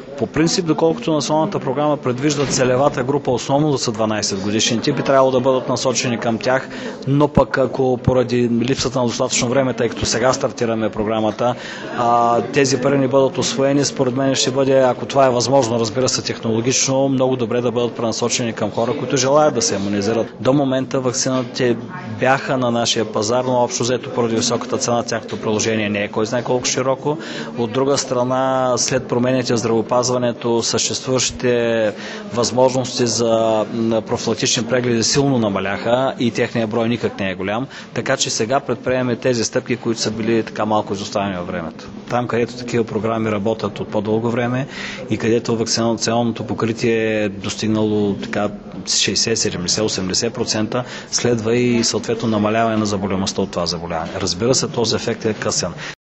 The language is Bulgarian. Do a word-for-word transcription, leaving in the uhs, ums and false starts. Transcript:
По принцип, доколкото националната програма предвижда целевата група основно да са дванайсет годишните, би трябвало да бъдат насочени към тях, но пък ако поради липсата на достатъчно време, тъй като сега стартираме програмата, тези пари не бъдат усвоени, според мен ще бъде, ако това е възможно, разбира се, технологично, много добре да бъдат пренасочени към хора, които желаят да се имунизират. До момента ваксините бяха на нашия пазар, но общо взето поради високата цена тяхното приложение не е кой знае колко широко. От друга страна, след промените в здравеопазването, съществуващите възможности за профилактични прегледи силно намаляха и техният брой никак не е голям, така че сега предприемаме тези стъпки, които са били така малко изоставени във времето. Там, където такива програми работят от по-дълго време и където вакцинационното покритие е достигнало така шейсет, седемдесет, осемдесет процента, следва и съответно намаляване на заболеваността от това заболяване. Разбира се, този ефект е късен.